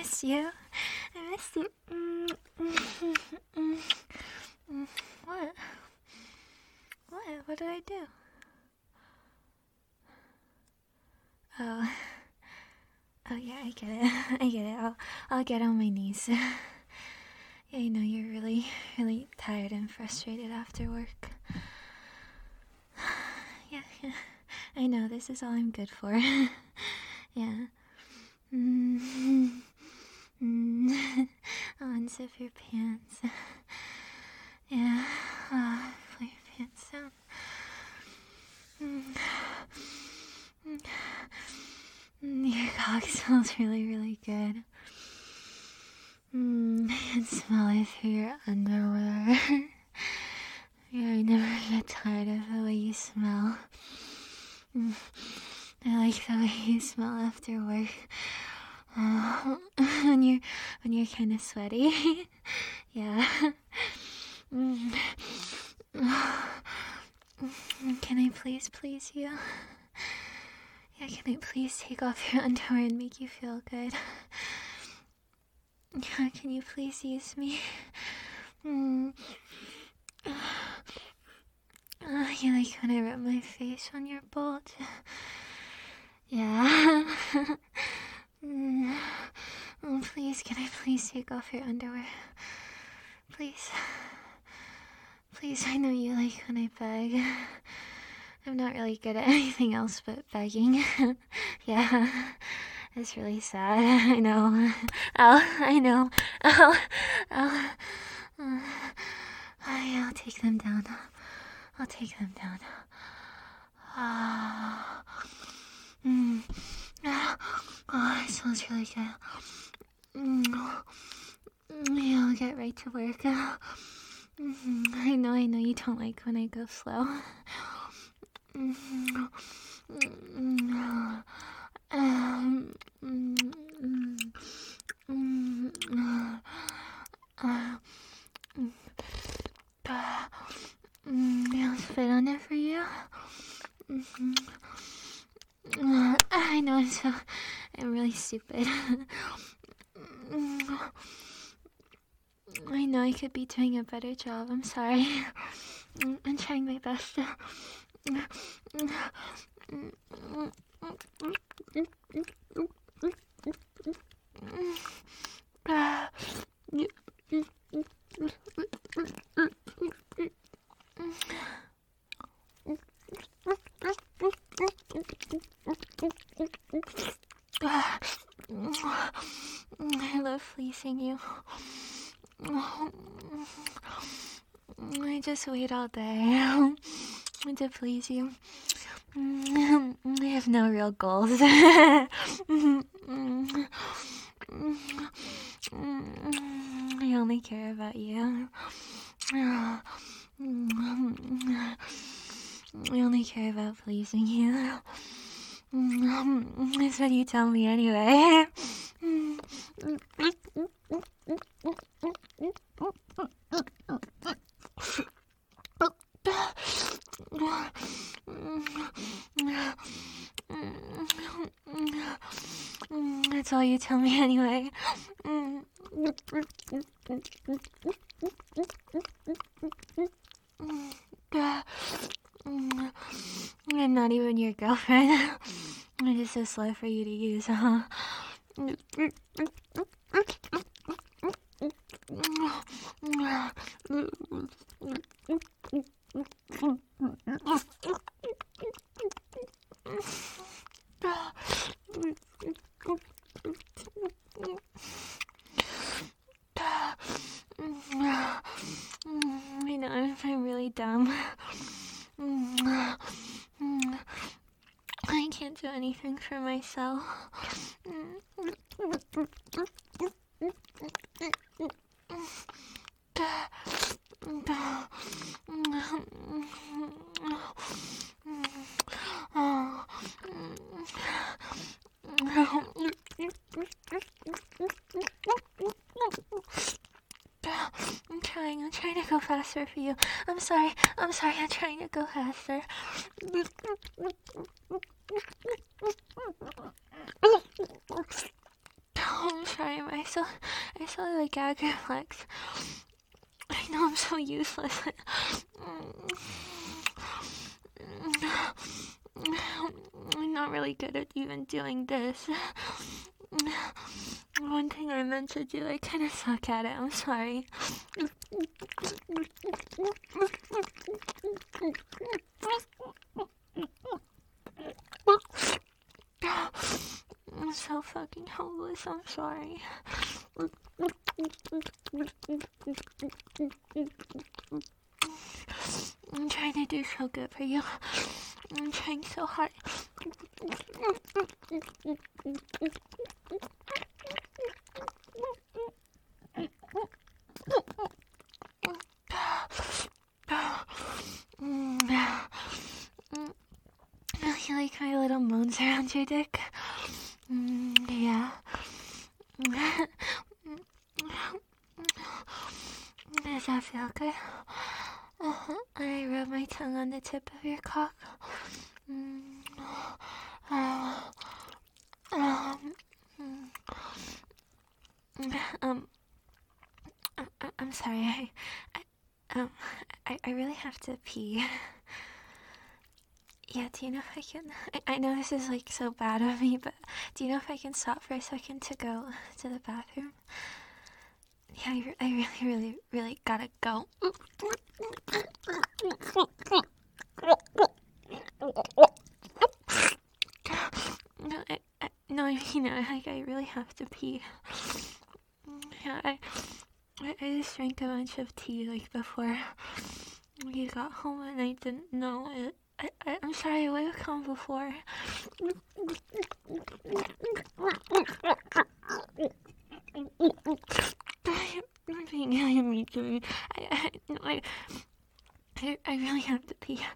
miss you. I miss you. What? What did I do? Oh. Oh yeah, I get it. I get it. I'll get on my knees. Yeah, I know you're really, really tired and frustrated after work. Yeah. I know, this is all I'm good for. Yeah. I'll unzip your pants. Yeah. Pull your pants down. Your cock smells really, really good. I can smell it through your underwear. Yeah, I never get tired of the way you smell. I like the way you smell after work. When you're kind of sweaty. Yeah. Can I please you? Yeah, can I please take off your underwear and make you feel good? Yeah, can you please use me? You like when I rub my face on your bolt? Yeah. Oh, please, can I please take off your underwear? Please. Please, I know you like when I beg. I'm not really good at anything else but begging. Yeah. It's really sad. I know. I know. I'll take them down. I'll take them down. Oh, it smells really good. Yeah, I'll get right to work. I know you don't like when I go slow. I'll spit on it for you. I know I'm really stupid. I know I could be doing a better job. I'm sorry. I'm trying my best. I love fleecing you. I just wait all day to please you. I have no real goals. I only care about you. I only care about pleasing you. That's what you tell me anyway. That's all you tell me anyway. I'm not even your girlfriend. I'm just a slut for you to use, huh? I know, I'm really dumb. I can't do anything for myself. I'm trying to go faster for you. I'm sorry, I'm trying to go faster. I'm trying my I saw like gag reflex. I know I'm so useless. I'm not really good at even doing this. One thing I meant to do, I kind of suck at it. I'm sorry. I'm so fucking hopeless. I'm sorry. I'm trying to do so good for you. I'm trying so hard. You like my little moans around your dick? Yeah. Does that feel good? I rub my tongue on the tip of your cock. I'm sorry. I really have to pee. Yeah, do you know if I can... I know this is like so bad of me, but do you know if I can stop for a second to go to the bathroom? Yeah, I really gotta go. No, I really have to pee. Yeah, I just drank a bunch of tea like before you got home and I didn't know it. I'm sorry, I would have come before. You're being really mean to me. I really have to pee.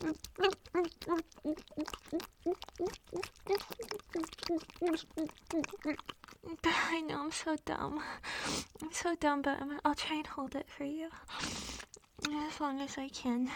I know I'm so dumb. But I'll try and hold it for you. As long as I can.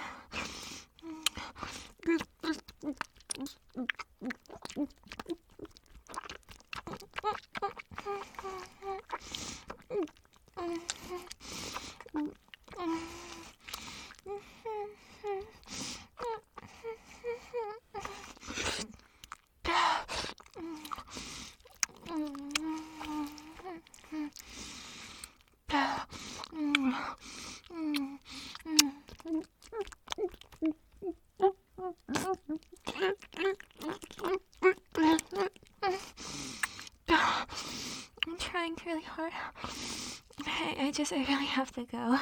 I'm trying really hard. I really have to go.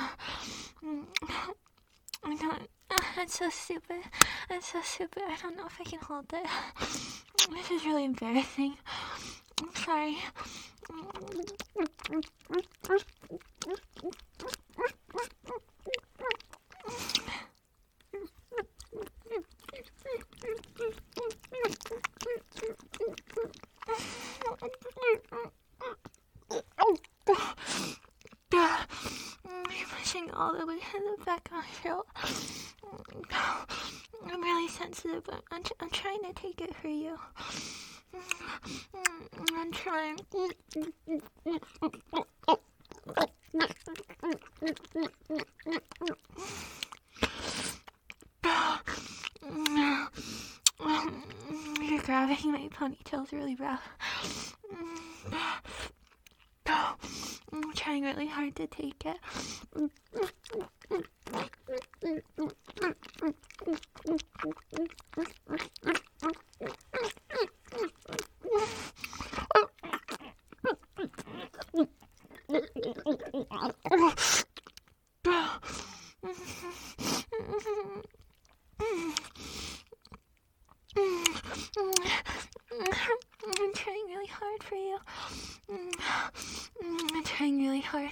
I don't. That's so stupid. I don't know if I can hold it. This is really embarrassing. I'm sorry. You're pushing all the way to the back of my throat. I'm really sensitive, but I'm trying to take it for you. I'm trying. You're grabbing my ponytails really rough. I'm trying really hard to take it. I'm trying really hard for you. I'm trying really hard.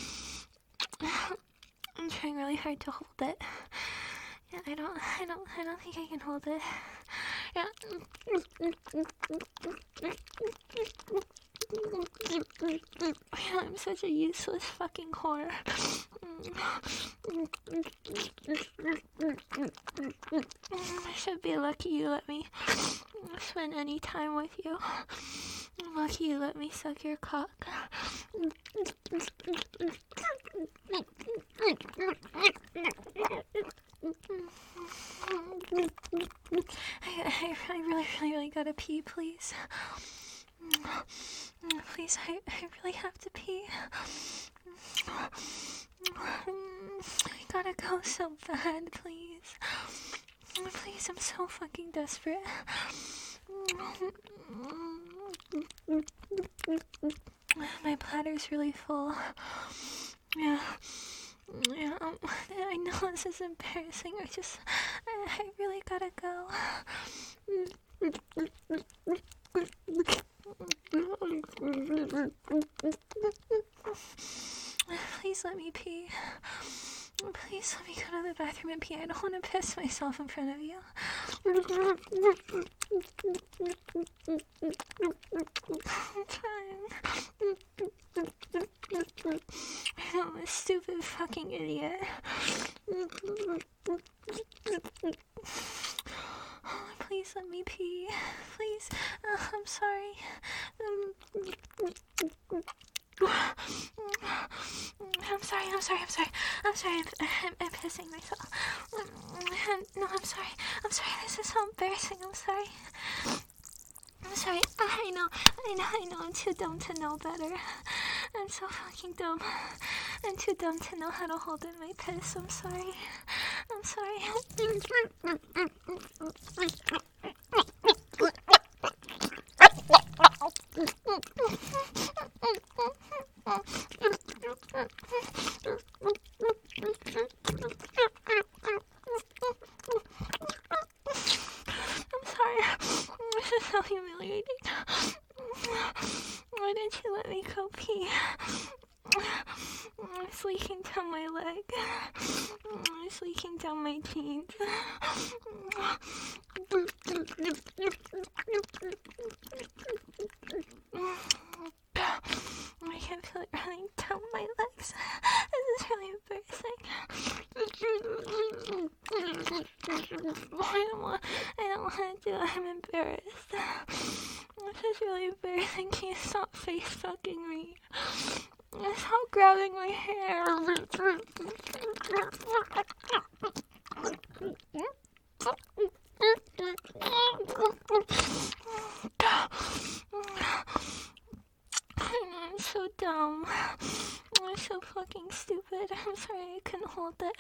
I'm trying really hard to hold it. Yeah, I don't think I can hold it. Yeah. I'm such a useless fucking whore. I should be lucky you let me spend any time with you. Lucky you let me suck your cock. I really gotta pee, please. Please, I really have to pee. I gotta go so bad, please. Please, I'm so fucking desperate. My bladder's really full. Yeah, I know this is embarrassing. I really gotta go. Please let me pee. Please let me go to the bathroom and pee. I don't want to piss myself in front of you. I'm trying. I'm a stupid fucking idiot. Please let me pee. Please. I'm sorry. I'm sorry. I'm pissing myself. No, I'm sorry. This is so embarrassing. I'm sorry. I know. I'm too dumb to know better. I'm so fucking dumb. I'm too dumb to know how to hold in my piss. I'm sorry. This is so humiliating. Why didn't you let me go pee? It's leaking down my leg. It's leaking down my jeans. I can feel it running down my legs. This is really embarrassing. I don't want to do it. I'm embarrassed. This is really embarrassing. Can you stop face fucking me? Stop grabbing my hair. I'm so dumb. I'm so fucking stupid. I'm sorry I couldn't hold it.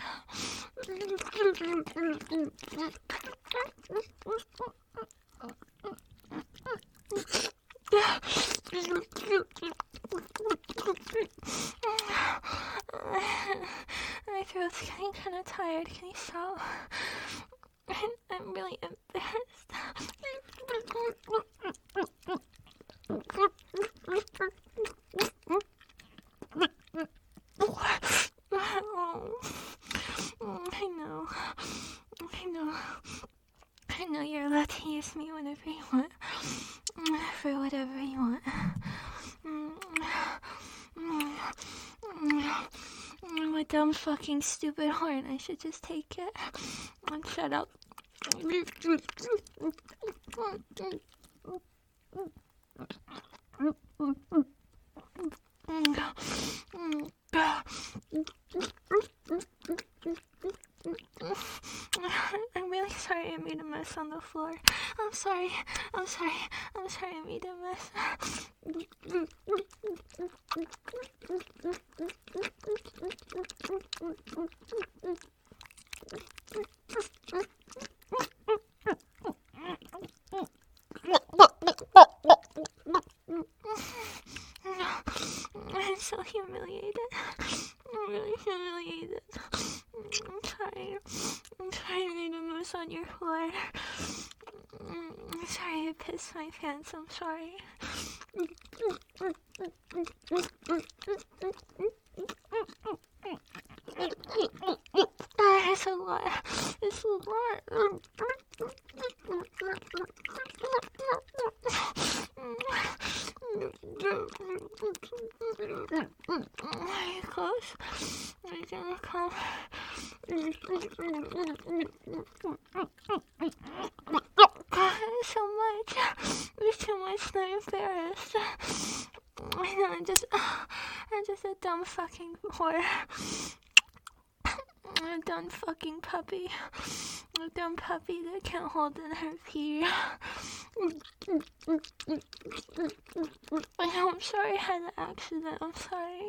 My throat's getting kind of tired. Can you stop? I'm really embarrassed. I know you're allowed to use me whenever you want. For whatever you want. I'm a dumb fucking stupid horn. I should just take it. Shut up. I'm really sorry I made a mess on the floor. I'm sorry I made a mess. I'm so humiliated. I'm really humiliated. I'm sorry I made a mess on your floor. I'm sorry I pissed my pants. I'm sorry. It's a lot. Are you close? Are you gonna come? so much. There's too much and I'm embarrassed. I know, I'm just a dumb fucking whore. A dumb fucking puppy. A dumb puppy that can't hold in her pee. I know, I'm sorry I had an accident. I'm sorry.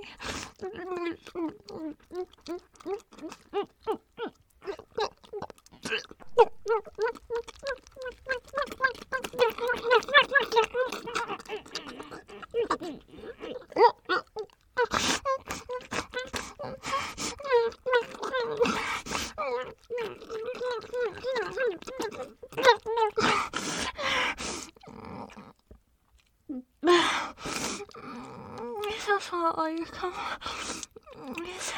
It's also all your cum. It's...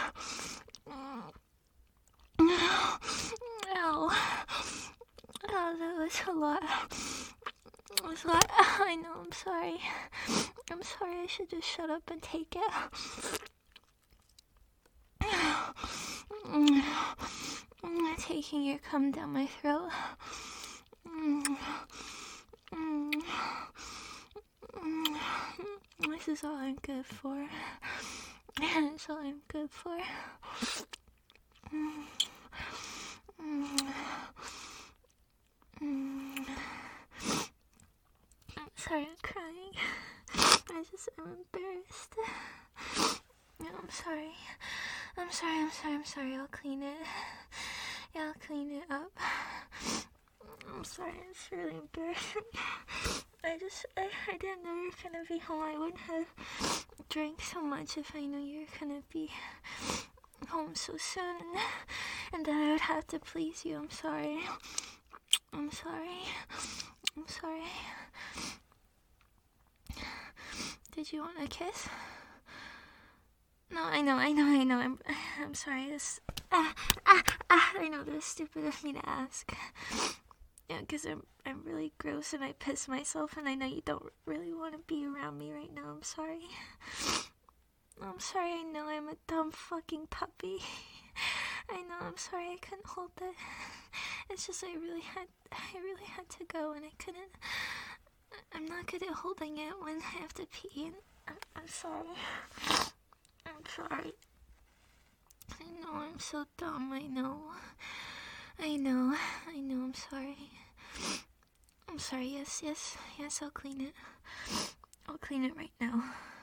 Ow. Oh, that was a lot. It was a lot. I know, I'm sorry. I'm sorry, I should just shut up and take it. Taking your cum down my throat. This is all I'm good for. It's all I'm good for. I'm sorry, I'm crying. I'm embarrassed. No, I'm sorry. I'm sorry. I'll clean it. Yeah, I'll clean it up. I'm sorry, it's really embarrassing. I didn't know you were gonna be home. I wouldn't have drank so much if I knew you were gonna be home so soon, and that I would have to please you. I'm sorry. Did you want a kiss? No, I know. I'm sorry. I know that's stupid of me to ask. Yeah, because I'm really gross and I piss myself, and I know you don't really want to be around me right now. I'm sorry. I know I'm a dumb fucking puppy. I know, I'm sorry I couldn't hold it. It's just I really had to go, and I couldn't. I'm not good at holding it when I have to pee, and I'm sorry. I'm sorry. I know I'm so dumb. I know, I'm sorry. I'm sorry, yes, I'll clean it. I'll clean it right now.